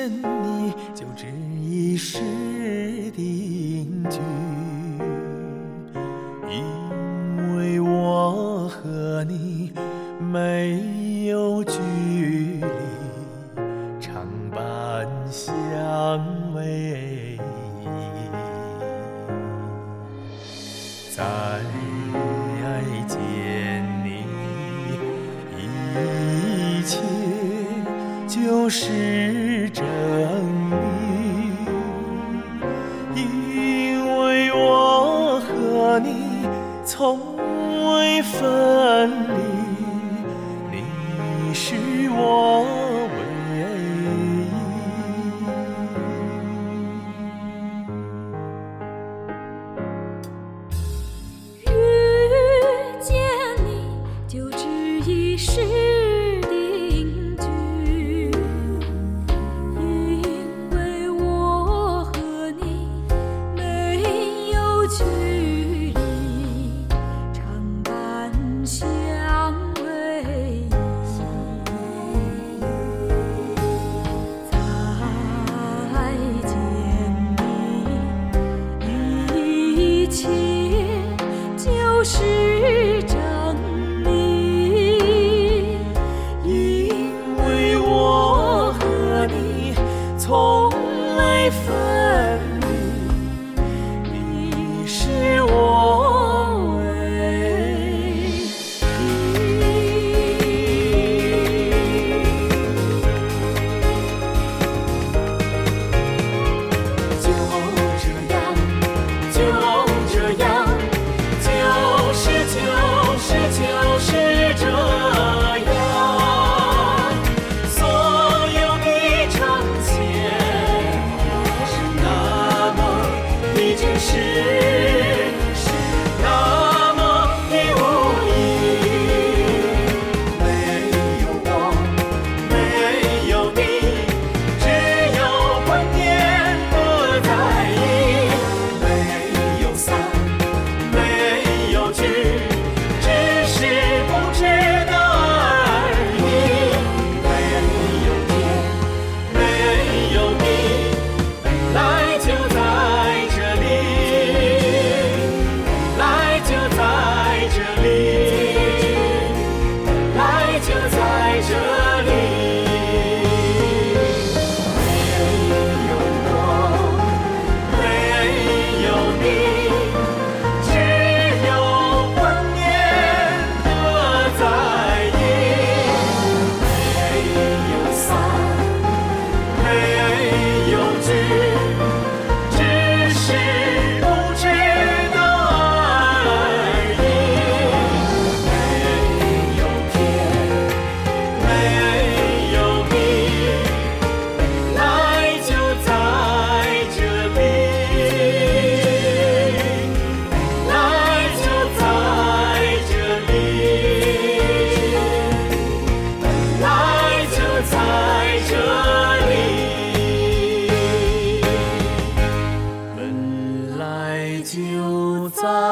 你，就只一时定居。因为我和你没有距离，常伴相偎。再见你，一切就是真理。因为我和你从未分离，你是我唯一。遇见你，就只一时定居，因为我和你没有距离，常伴相偎。再见你，一切就是真理。 因为我和你从未分离，你是我唯一。就这样，就这样，就是这样。所有的长线是那么的真实，是那么的无意。没有我，没有你，只有观念和在意。没有散，没有聚，只是不知道而已。没有天，没有你，本来就在这里，本来就在这里，本来就在这里。没有我，没有你，只有观念和在意。没有散，没有聚，只是不知道而已。没有天，没有你，本来就在这里，本来就在这里，本来就在这里，本来就在。